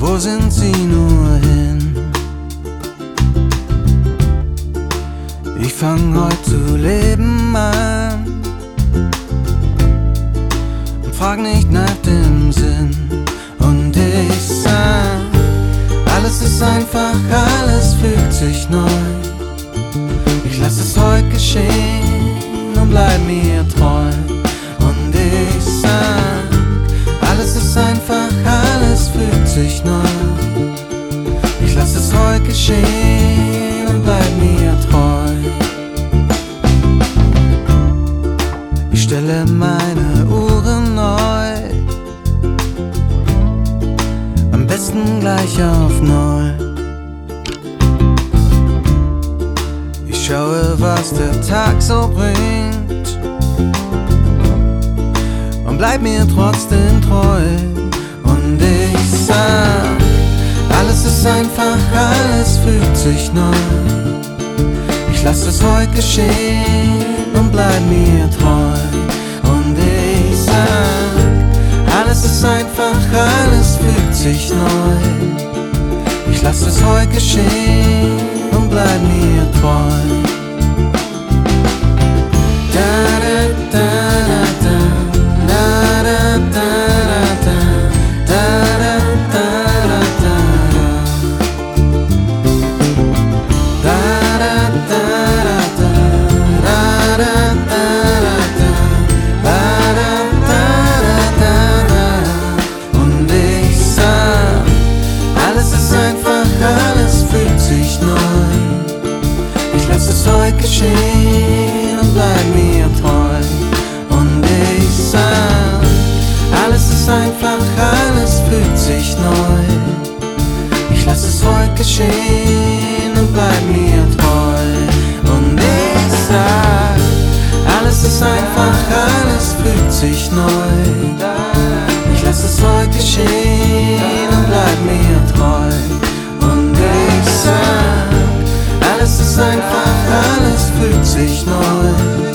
wo sind sie nur hin? Ich fang heute zu leben an und frag nicht nach dem Sinn. Und ich sag, alles ist einfach, alles fügt sich neu. Ich lass es heute geschehen und bleib mir treu. Und ich sag, alles ist einfach, alles fügt sich neu. Ich lass es heute geschehen und bleib mir treu. Ich stelle meine Uhren neu, am besten gleich auf Null. Ich schaue, was der Tag so bringt und bleib mir trotzdem treu. Und ich sag, alles ist einfach, alles fügt sich neu. Ich lass es heute geschehen und bleib mir treu. Und ich sag, alles ist einfach, alles fügt sich neu. Ich lass es heute geschehen und bleib mir treu. Lass es heute geschehen und bleib mir treu. Und ich sag, alles ist einfach, alles fügt sich neu. Ich lass es heute geschehen und bleib mir treu. Und ich sag, alles ist einfach, alles fügt sich neu. Ich lass es heute geschehen und bleib mir treu. Und ich sag, alles ist einfach, alles fügt sich neu.